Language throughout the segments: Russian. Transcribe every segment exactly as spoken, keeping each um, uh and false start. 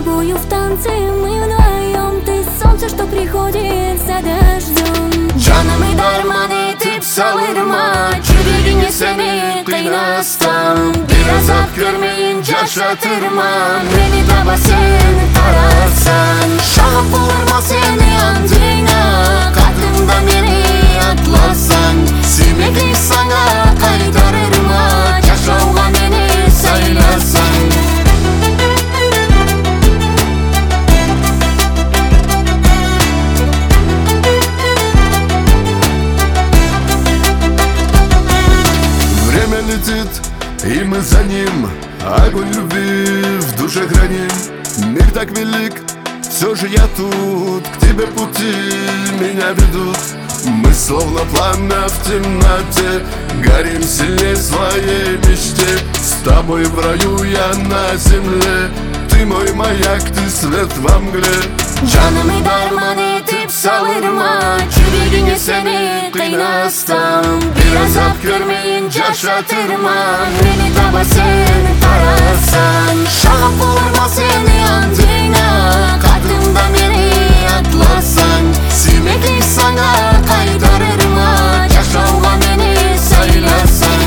тобою в танце, мы вдвоем. Ты солнце, что приходит за дождем. Canımı darman etip savurma, yüreğini seni kıynastam. Biraz at görmeyince şatırma, beni de basın tararsan. Şahap olurma seni andığına, kalktığımda beni atlasan. Sevmeklik sana kaytarırma, yaşauğa beni saylasan. Время летит, и мы за ним. Огонь любви в душе храним. Мир так велик, все же я тут. К тебе пути меня ведут. Мы словно пламя в темноте, горим сильнее своей мечте. С тобой в раю я на земле. Ты мой маяк, ты свет во мгле. Canımı darman etip savurma, yüreğini seni kıynastam. Biraz at görmeyince şatırma, beni de basın tararsan. Şahap olurma seni andığına, kalktığımda beni atlasan. Sevmeklik sana kaytarırma, yaşauğa beni saylasan.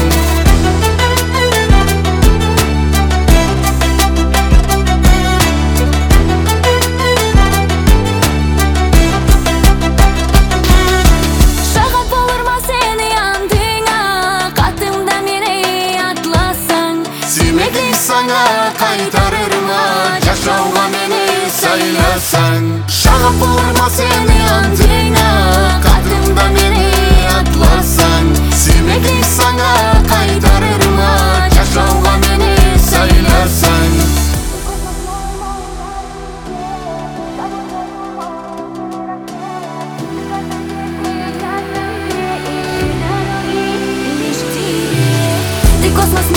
Sevmeklik sana kaytarırma, yaşauğa beni saylasan. Şahap olurma seni andığına, kalktığımda beni atlasan. Sevmeklik sana kaytarırma, yaşauğa beni saylasan. Ты космос